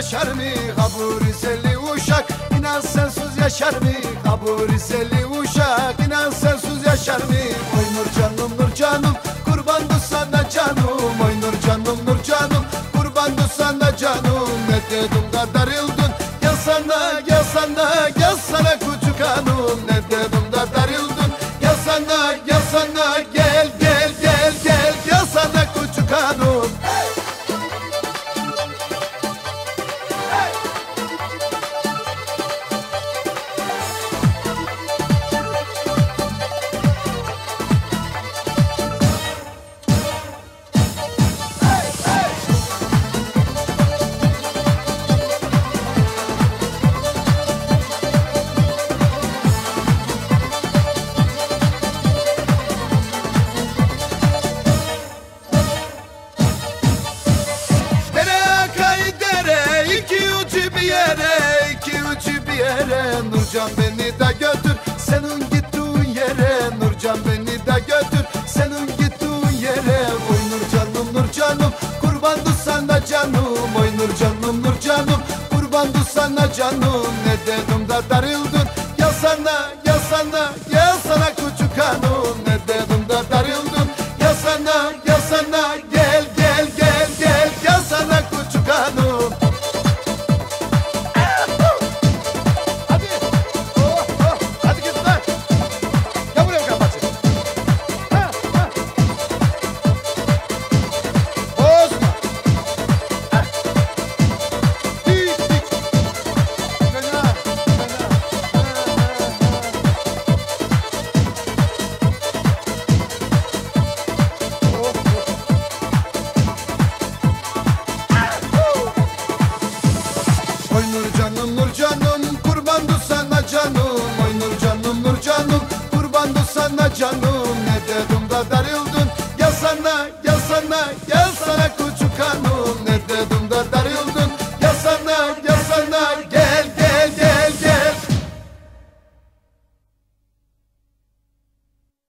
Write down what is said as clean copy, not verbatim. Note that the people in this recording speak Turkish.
yaşar mı? Ha bu Rizeli uşak inan sensiz yaşar mı? Ha bu Rizeli uşak inan sensiz yaşar mı? Oy Nur canım kurbandı sana canım. Oy Nur canım kurbandı sana canım. Ne dedim da darıldın gel sana gel sana küçük hanım. Ne dedim da darıldın gel sana gel sana küçük hanım. Nurcan beni de götür senin gittiğin yere. Nurcan beni de götür senin gittiğin yere. Oy Nur canım kurbandı sana canım. Oy Nur canım kurbandı sana canım. Ne dedim da darıldın gel sana küçük hanım. Ne dedim da darıldın gel sana gel sana küçük hanım. Nur canım kurbandı sana canım. Oy Nur canım kurbandı sana canım. Ne dedim da darıldın gel sana